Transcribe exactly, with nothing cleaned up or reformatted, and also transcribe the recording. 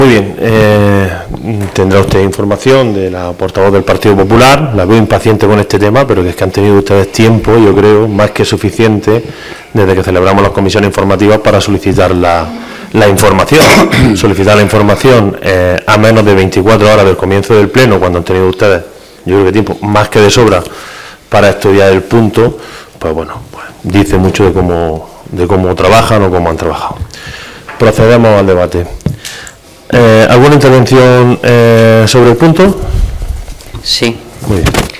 Muy bien, eh, tendrá usted información de la portavoz del Partido Popular. La veo impaciente con este tema, pero que es que han tenido ustedes tiempo, yo creo, más que suficiente, desde que celebramos las comisiones informativas para solicitar la, la información. Solicitar la información eh, a menos de veinticuatro horas del comienzo del pleno, cuando han tenido ustedes, yo creo que tiempo más que de sobra para estudiar el punto, pues bueno, pues dice mucho de cómo, de cómo trabajan o cómo han trabajado. Procedemos al debate. Eh, ¿Alguna intervención eh, sobre el punto? Sí. Muy bien.